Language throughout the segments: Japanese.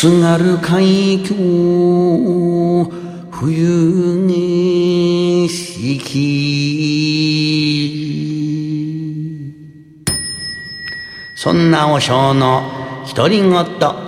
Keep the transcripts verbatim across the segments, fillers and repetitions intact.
津軽海峡冬景色。そんなお正の独り言。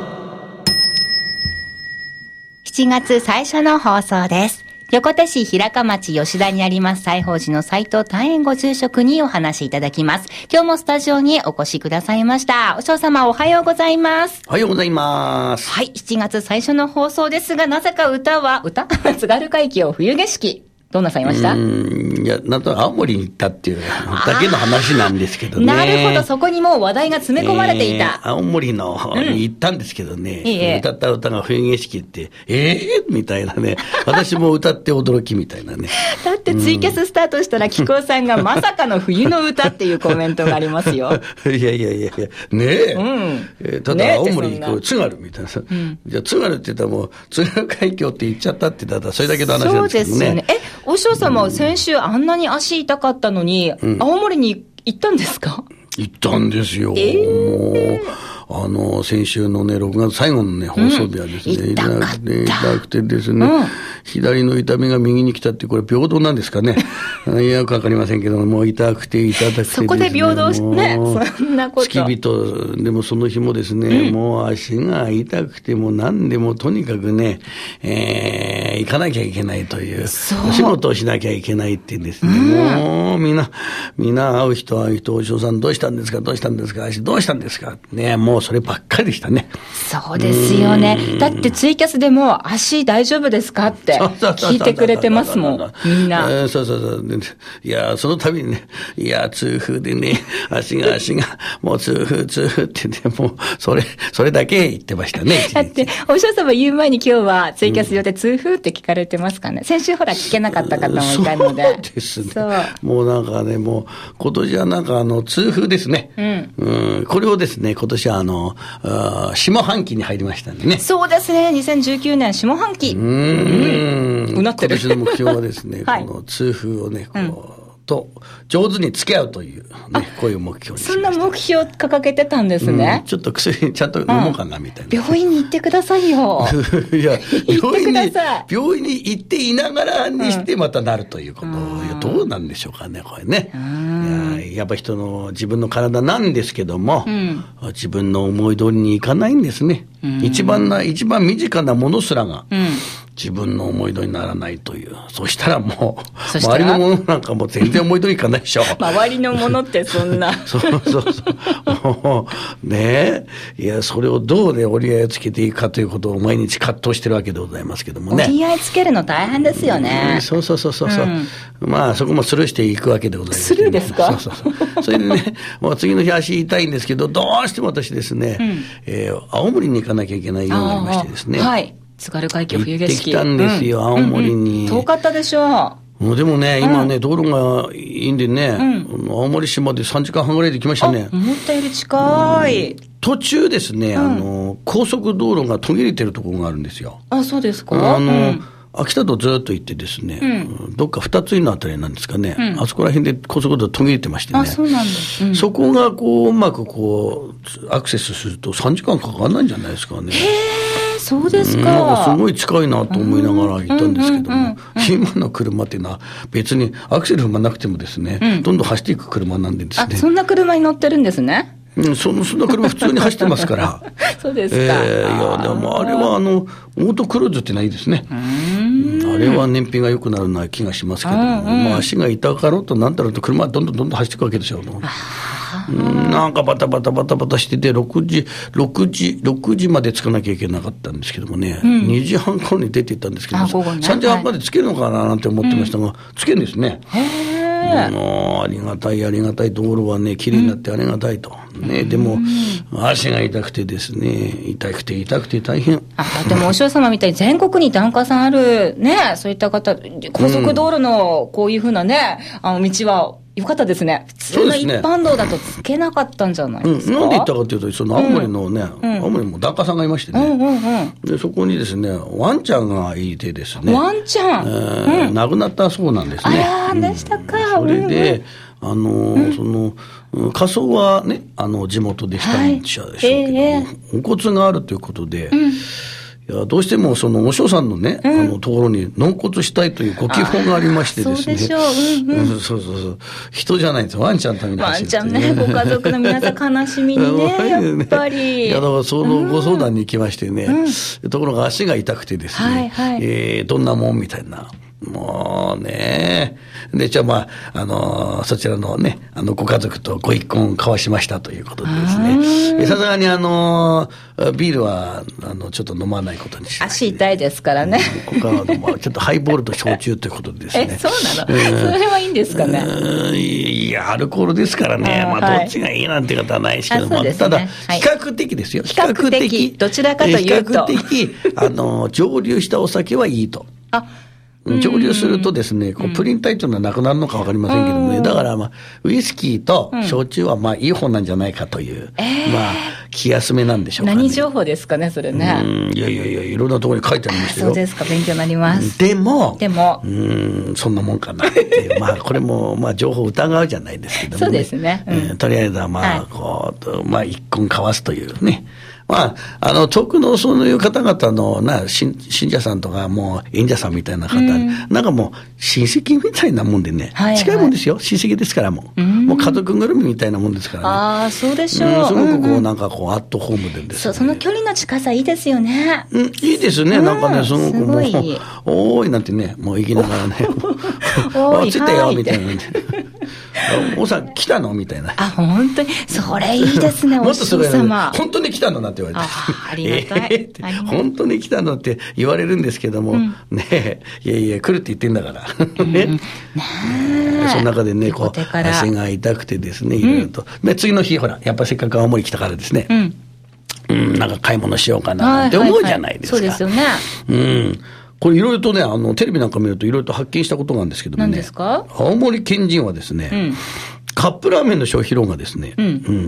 しちがつ最初の放送です。横手市平鹿町吉田にあります西宝寺の斉藤大円ご住職にお話しいただきます。今日もスタジオにお越しくださいました。お嬢様おはようございます。 おはようございます。 はい、しちがつ最初の放送ですが、なぜか歌は、歌津軽海峡冬景色。どうなさいました？ うーん、いや、なんと青森に行ったっていうだけの話なんですけどね。 なるほど、そこにもう話題が詰め込まれていた。 えー、青森の方に行ったんですけどね、 うん、いいえ、 歌った歌が冬景色って、えーみたいなね、私も歌って驚きみたいなね。 だってツイキャススタートしたら、紀行さんがまさかの冬の歌っていうコメントがありますよ。 いやいやいやいや、ねえ。うんえー、ただ青森に行く津軽みたいなさ、うん、じゃあ津軽って言ったらもう津軽海峡って言っちゃったって言ったらそれだけの話なんですけどね。そうですよね。 え、お師匠様は先週あんなに足痛かったのに、うん、青森に行ったんですか？ 行ったんですよ。えー、もう。あの、先週のね、ろくがつ最後のね、放送日はですね、 うん、痛かった。 痛くてですね、うん、左の痛みが右に来たって、これ平等なんですかね。いや、わかりませんけども、もう痛くて痛くてですね。 そこで平等してね、そんなこと。 付き人、でもその日もですね、うん、もう足が痛くて、もう何でもとにかくね、えー、行かなきゃいけないという、お仕事をしなきゃいけないってですね、うん、もうみんな、みんな会う人会う人、お嬢さんどうしたんですか、どうしたんですか、足どうしたんですか、ね、もうもうそればっかりでしたね。 そうですよね。だってツイキャスでも足大丈夫ですかって聞いてくれてますもん、みんな。 そうそうそう。いや、その度にね、いや、痛風でね、足が足が、もう痛風痛風ってね、もう、それ、それだけ言ってましたね。 だって、お師匠様言う前に今日はツイキャス用で痛風って聞かれてますかね。先週ほら聞けなかった方もいたので。 そうですね。もうなんかね、もう、今年はなんかあの、痛風ですね。うん。うん、これをですね、今年はあの、あ下半期に入りましたんでね。 そうですね。にせんじゅうきゅうねん下半期。うーん。うなってる。 今年の目標はですね、はい、この痛風をね、こう、うんと上手に付き合うという、ね、こういう目標にしました。 そんな目標掲げてたんですね。 うん、ちょっと薬ちゃんと飲もうかなみたいな、 うん、病院に行ってくださいよ。 いや病院に病院に行っていながらにしてまたなるということ、うん、いやどうなんでしょうかねこれね。いややっぱ人の自分の体なんですけども、うん、自分の思い通りにいかないんですね。うん、一番な一番身近なものすらが、うん自分の思い通りにならないという。そしたらもう、周りのものなんかもう全然思い通りいかないでしょ。 周りのものってそんな。 そうそうそう。もう、ねえ。いや、それをどうね、折り合いをつけていくかということを毎日葛藤してるわけでございますけどもね。 折り合いつけるの大変ですよね。 うん、そうそうそうそう。うん、まあ、そこもスルーしていくわけでございます、 ね。スルーですか？ そうそうそう。それでね、もう次の日足痛いんですけど、どうしても私ですね、うんえー、青森に行かなきゃいけないようになりましてですね。 はい。津軽海峡冬景色。 行ってきたんですよ、うん、青森に、 うんうん。遠かったでしょう。もうでもね、今ね、うん、道路がいいんでね、うん、青森市までさんじかんはんぐらいで来ましたね。 思ったより近い。 うん、途中ですね、うん、あの、高速道路が途切れてるところがあるんですよ。 あ、そうですか。 あの、うん秋田とずっと行ってですね、うん、どっか二つ井のあたりなんですかね、うん、あそこら辺で高速道路途切れてましてね。 あ、そうなんだ。うん、 そこがこう、うまくこう、アクセスするとさんじかんかかんないんじゃないですかね。 へー、そうですか。 なんかすごい近いなと思いながら行ったんですけども、うんうんうんうん、今の車っていうのは別にアクセル踏まなくてもですね、うん、どんどん走っていく車なんでですね。 あ、そんな車に乗ってるんですね。 うん、その、そんな車普通に走ってますから。 そうですか。 えー、いや、でもあれはあの、オートクルーズってないですね。うんあれは燃費が良くなるような気がしますけども、まあ足が痛かろうとなんだろうと車はどんどんどんどん走っていくわけでしょう。うん、なんかバタバタバタバタしてて、ろくじ、ろくじ、ろくじまで着かなきゃいけなかったんですけどもね、うん、にじはん頃に出ていったんですけど、ね、さんじはんまで着けるのかななんて思ってましたが、着けるんですね。へもうありがたいありがたい道路はね、綺麗になってありがたいと。うん、ね、でも、足が痛くてですね、痛くて痛くて大変。 あ、でもお師匠様みたいに全国に檀家さんあるね、そういった方、高速道路のこういうふうなね、あの道は、よかったですね。普通の一般道だとつけなかったんじゃないですか。 うん、なんで言ったかというと、その青森のね、うん、青森も檀家さんがいましてね、うんうんうん、でそこにですね、ワンちゃんがいてですね、 ワンちゃん、 えーうん、亡くなったそうなんですね。 あら、でしたか。 それで、 あの、うん、その、火葬はね、あの、地元でしたんでしょうけども、はいえー、お骨があるということで、うんいやどうしてもそのお師匠さんのね、うん、あのところに納骨したいというご希望がありましてですね。 そうでしょう。うんうん、 そうそうそう。人じゃないんですよ。ワンちゃんのために走る、 ね。ワンちゃんね、ご家族の皆さん悲しみにね、やっぱり。 いやだからそのご相談に行きましてね、うん、ところが足が痛くてですね、はいはいえー、どんなもんみたいな。もうね。で、じゃあまあ、あのー、そちらのね、あの、ご家族とご一婚交わしましたということでですね。さすがにあのー、ビールは、あの、ちょっと飲まないことにしまして、ね。 足痛いですからね。 ここからはちょっとハイボールと焼酎ということでですね。 え、そうなの、うん、それはいいんですかね。 いや、アルコールですからね。まあ、どっちがいいなんてことはないですけども、ね、ただ、比較的ですよ。 比較的。どちらかというと。 比較的、あの、蒸留したお酒はいいと。あ蒸留するとですね、こうプリン体というのはなくなるのかわかりませんけどもね、だからまあ、ウイスキーと焼酎はまあいい方なんじゃないかという、うん、まあ、気休めなんでしょうかね。 何情報ですかね、それね。 うんいやいやいや、いろんなところに書いてありましたよ。 そうですか、勉強になります。 でも、 でも、 うん、そんなもんかなって、まあ、これも、まあ、情報を疑うじゃないですけども、ね。 そうですね。 うんえー、とりあえずはまあ、こう、はい、まあ、一婚交わすというね。まあ、あの、遠くのそういう方々のな、信者さんとかもう演者さんみたいな方、うん、なんかもう親戚みたいなもんでね、はいはい、近いもんですよ。親戚ですからもう。うん、もう家族ぐるみみたいなもんですからね。 ああ、そうでしょう。うん、 すごくこう、なんかこう、アットホームでですね。 そう、その距離の近さいいですよね。 うん、いいですね。なんかね、その子も、おーいなんてね、もう行きながらね、おーい、着いたよ、みたいな。おさん来たのみたいな。 あ、本当に。それいいですね、お師匠様。 本当に来たのなんて言われて。 あ、ありがたい。えー、本当に来たのって言われるんですけども、うん、ねえ、いやいや、来るって言ってんだから。ね。うん、ねえ。その中でね、こう、足が痛くてですね、いろいろと。で、次の日、ほら、やっぱせっかく青森来たからですね。うんうん、なんか買い物しようかなって思うじゃないですか。 はいはいはい、そうですよね。 うん。これいろいろとね、あの、テレビなんか見るといろいろと発見したことがあるんですけどもね。 何ですか？ 青森県人はですね、うん、カップラーメンの消費量がですね、うん、うん、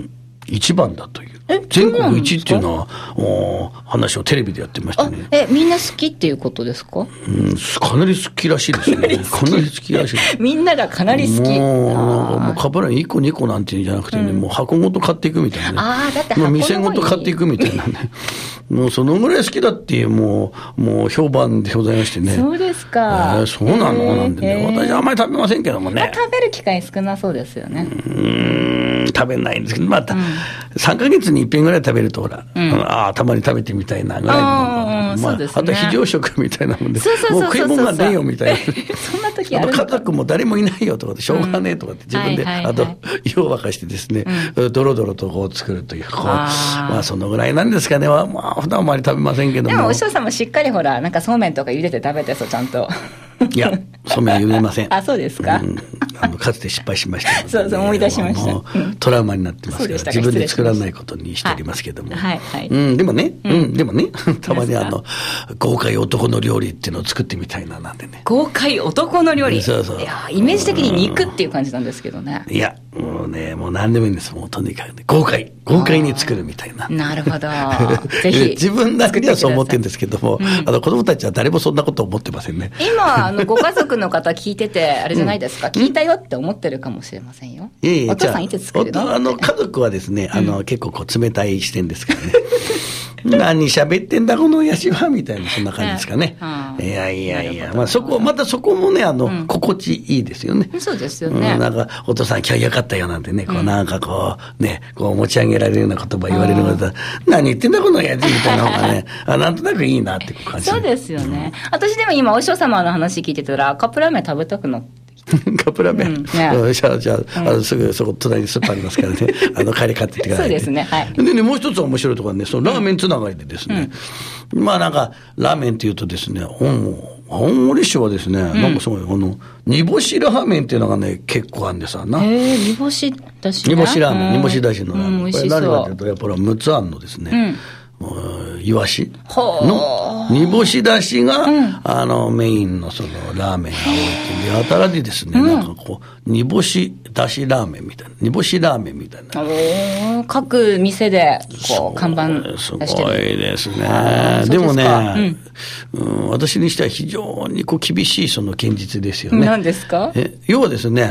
一番だという。全国一っていうのは、お話をテレビでやってましたね。 え、みんな好きっていうことですか？ うん、かなり好きらしいですね。かなり好き、かなり好きらしい。 みんながかなり好き。 もう、もうカップラーメンいっこにこなんていうんじゃなくてね、うん、もう箱ごと買っていくみたいなね。 ああ、だって箱ごと。 店ごと買っていくみたいなね。もうそのぐらい好きだっていう、もう、もう評判でございましてね。 そうですか。 えー、そうなのなんでね。私はあんまり食べませんけどもね。 食べる機会少なそうですよね。 うーん、食べないんですけど、また、うん、さんかげつにいっぺんぐらい食べると、ほら、うん、ああ、たまに食べてみたいなぐらいの。あ、まあ、ね、あと非常食みたいなもんで、 そうそうそうそう、 もう食い物がねえよみたいな。 そんな時あるのか。 あと家族も誰もいないよとかで、しょうがねえとかって自分で、うんはいはいはい、あと、湯を沸かしてですね、うん、ドロドロとこう作るという、こう、あまあそのぐらいなんですかね。まあ、普段あまり食べませんけども。 でもお師匠さんもしっかりほら、なんかそうめんとか茹でて食べてそう、ちゃんと。 いや、そうめん茹でません。 あ、そうですか。 うん、あのかつて失敗しました、ね。 そうそう、思い出しました。 トラウマになってますから、自分で作らないことにしておりますけども。 はい、はい。 うん、でもね、うん、でもね、たまにあの、豪快男の料理っていうのを作ってみたいな、なんでね。 豪快男の料理。 そうそう。 いや、イメージ的に肉っていう感じなんですけどね。 いや、もうね、もう何でもいいんです。もうとにかくね、豪快。豪快に作るみたいな。 なるほど。ぜひ。 自分だけではそう思ってるんですけども、うん、あの子供たちは誰もそんなこと思ってませんね。 今、あの、ご家族の方聞いてて、あれじゃないですか、うん、聞いたよって思ってるかもしれませんよ。いやいや、お父さんいつ作るの？ あの、家族はですね、あの、うん、結構こう冷たい視点ですからね。何喋ってんだこの親父はみたいな、そんな感じですかね。うん、いやいやいや、まあそこ、またそこもね、あの、うん、心地いいですよね。 そうですよね。 うん、なんか、お父さん今日よかったよなんてね、こうなんかこう、ね、こう持ち上げられるような言葉言われるのだったら、何言ってんだこの親父みたいな方がね、あ、なんとなくいいなって感じ。 そうですよね。うん、私でも今、お師匠様の話聞いてたら、カップラーメン食べたくなって。 カップラーメン、うんね、じゃあ、じゃあ、うん、あのすぐそこ隣にスーパーありますからね、あの帰り買ってきてください、ね。そうですね、はい。でね、もう一つ面白いところはね、そのラーメンつながりでですね、うん、まあなんか、ラーメンっていうとですね、青森市はですね、うん、なんかすごい、あの、煮干しラーメンっていうのがね、結構あるんですわな。 へえ、煮干しだし、 ね。煮干しラーメン、煮干しだしのラーメン。うん、これ何かというと、やっぱり陸奥湾のですね、うんイワシの煮干しだしが、うん、あのメインのそのラーメンが多いっていうやたらでですね、うん、なんかこう煮干しだしラーメンみたいな煮干しラーメンみたいな各店でこう看板出してる。すごいですね。でもね、うんうん、私にしては非常にこう厳しいその現実ですよね。 何ですか？ え要はですね、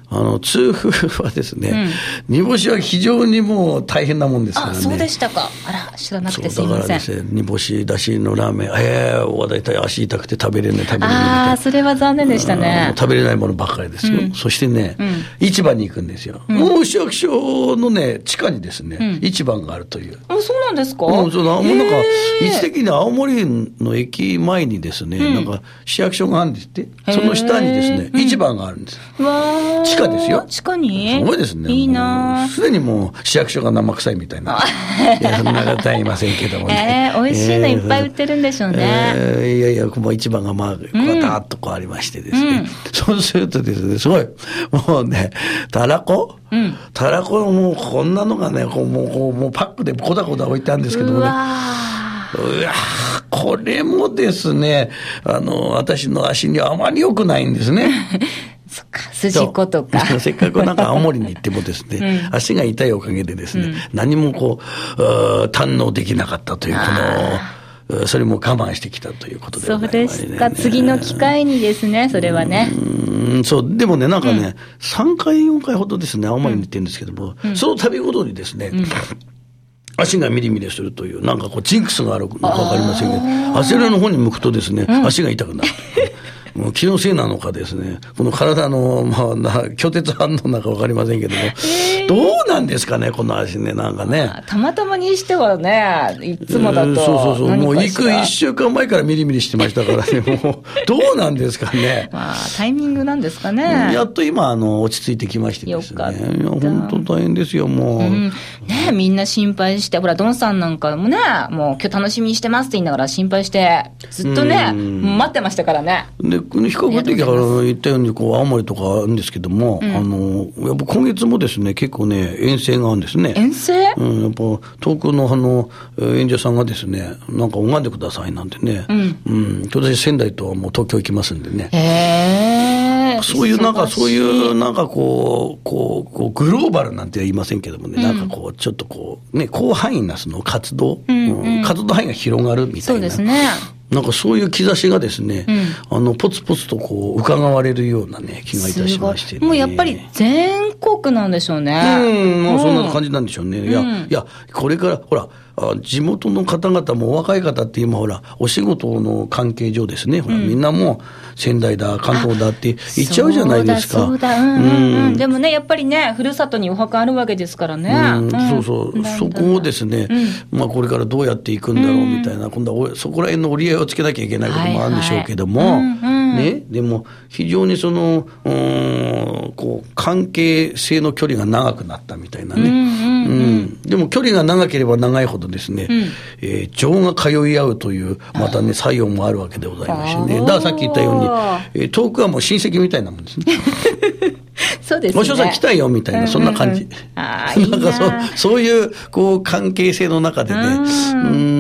あの痛風はですね、うん、煮干しは非常にもう大変なもんですからね。 あ、そうでしたか。あら、知らなくてすいません。 だからですね、煮干しだしのラーメン、ええー、お大体足痛くて食べれない食べれないみたいな。 ああ、それは残念でしたね。 食べれないものばっかりですよ。うん、そしてね、うん、市場に行くんですよ。うん、もう市役所のね地下にですね、うん、市場があるという。 あ、そうなんですか。 うん、そうな、もうなんか位置的に青森の駅前にですね、うん、なんか市役所があるんですって。その下にですね、市場があるんです。 うん、わ地下ですよ。 地下に。 すごいですね。 いいな。 すでにもう市役所が生臭いみたいな。いや、そんな方はいませんけどもね。 えー、美味しいのいっぱい売ってるんでしょうね。 えー、いやいや、もう市場がまあ、こうダーッとこうありましてですね。うん、そうするとですね、すごい、もうね、たらこ、うん、たらこのもうこんなのがね、こうもうこうもうパックでこだこだ置いてあるんですけどもね。うわうわこれもですね、あの、私の足にはあまり良くないんですね。 そっか、筋子とか。 せっかくなんか青森に行ってもですね、うん、足が痛いおかげでですね、うん、何もこう、堪能できなかったという、この、それも我慢してきたということでございますね。 そうですか。次の機会にですね、それはね。 うん、そう、でもね、なんかね、うん、さんかい、よんかいほどですね、青森に行ってるんですけども、うん、その度ごとにですね、うん、足がミリミリするという、なんかこう、ジンクスがあるのかわかりませんけど、あちらの方に向くとですね、うん、足が痛くなる。もう気のせいなのかですね、この体の、まあ、な拒絶反応なんか分かりませんけども、えー、どうなんですかね、この足ね、なんかね。 たまたまにしてはね、いつもだと、えー、そうそうそう、 もう行くいっしゅうかんまえからミリミリしてましたからね、もう、どうなんですかね。 まあ、タイミングなんですかね。 やっと今、あの、落ち着いてきましてですね。よかった。いや、本当大変ですよ、もう。うん、 ね、みんな心配して、ほら、ドンさんなんかもね、もう今日楽しみにしてますって言いながら心配して、ずっとね、待ってましたからね。 で比較的から言ったようにこう青森とかあるんですけども、うん、あのやっぱ今月もですね結構ね遠征があるんですね。 遠征？ うん、やっぱ遠くのあの演者さんがですねなんか拝んでくださいなんてね、うんうん、今年仙台とはもう東京行きますんでね。 へー、 そういうなんかそういうなんかこうこうこうグローバルなんて言いませんけどもね、うん、なんかこうちょっとこうね広範囲なその活動、うんうん、活動範囲が広がるみたいな。 そうですね。 なんかそういう兆しがですね、うん、あのポツポツとこう伺われるようなね気がいたしまして、ね、 もうやっぱり全国なんでしょうね。 うん、もうそんな感じなんでしょうね。うん、いやいやこれからほら地元の方々も若い方って今ほらお仕事の関係上ですね、ほら、うん、みんなもう仙台だ関東だって言っちゃうじゃないですか。 そうだそうだ、うんうんうん、でもねやっぱりねふるさとにお墓あるわけですからね。 うんうん、そうそう、そこをですね、うん、まあこれからどうやっていくんだろうみたいな、うん、今度はそこら辺の折り合いをつけなきゃいけないこともあるんでしょうけども、はいはいうんうんね、でも非常にそのうーんこう関係性の距離が長くなったみたいなね、うんうんうんうん、でも距離が長ければ長いほどですね、うんえー、情が通い合うというまたね作用もあるわけでございましてね。だからさっき言ったように、えー、遠くはもう親戚みたいなもんですね。 そうですね。 お師匠さん来たよみたいな、そんな感じ。うんうん、あいいななんかそうそういうこう関係性の中でね、うん、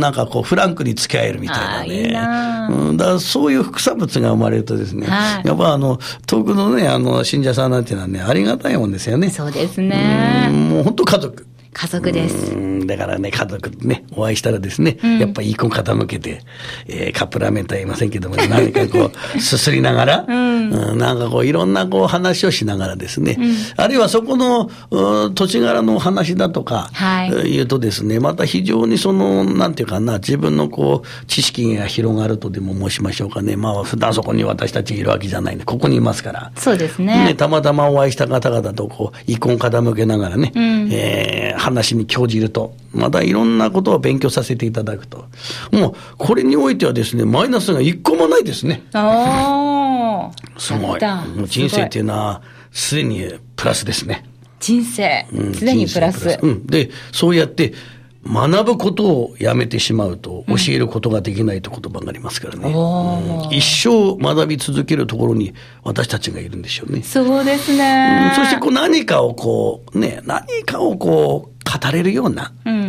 なんかこうフランクに付き合えるみたいなね。いいな、うん、だからそういう副産物が生まれるとですね、はい、やっぱあの遠くのねあの信者さんなんていうのはねありがたいもんですよね。 そうですね。 うんもう本当家族。 家族です。 うんだからね、家族ね、お会いしたらですね、うん、やっぱりいい子傾けて、えー、カップラーメンとは言いませんけども、何かこう、すすりながら、うんうん、なんかこう、いろんなこう話をしながらですね、うん、あるいはそこの、土地柄の話だとか、はい、言うとですね、また非常にその、なんていうかな、自分のこう、知識が広がるとでも申しましょうかね。まあ、普段そこに私たちいるわけじゃないんで、ここにいますから。 そうですね。ねたまたまお会いした方々とこう、一根傾けながらね、うん、えー、話に興じると、またいろんなことを勉強させていただくと。もう、これにおいてはですね、マイナスが一個もないですね。 ああ。すごい。もう人生っていうのは、すでにプラスですね。 人生、すでにプラス。 うん。で、そうやって、学ぶことをやめてしまうと教えることができないという言葉がありますからね、うんうん、一生学び続けるところに私たちがいるんでしょうね。 そうですね、 うん、そしてこう何かをこうね何かをこう語れるような、うん、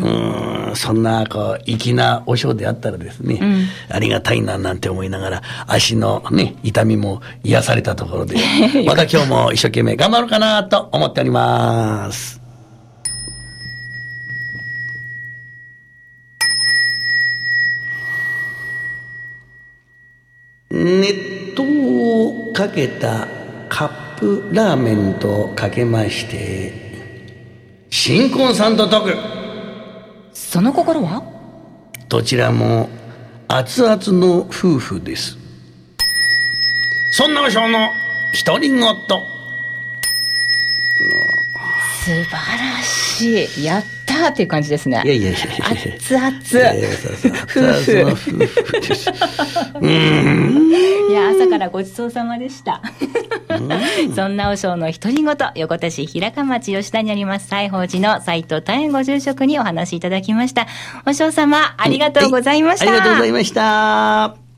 うんそんなこう粋なお嬢であったらですね、うん、ありがたいななんて思いながら足のね痛みも癒されたところでまた今日も一生懸命頑張ろうかなと思っております。熱湯をかけたカップラーメンとかけまして新婚さんと解く。 その心は？ どちらも熱々の夫婦です。そんな和尚の独り言。 素晴らしい。やったーっていう感じですね。 いやいやいやいや、 熱々。 いやいやそうそう熱々の夫婦です。うーん、 いや、朝からごちそうさまでした。そんな和尚の独り言、横手市平鹿町吉田にあります西宝寺の斉藤多円ご住職にお話しいただきました。和尚様、ありがとうございました。 はい、ありがとうございました。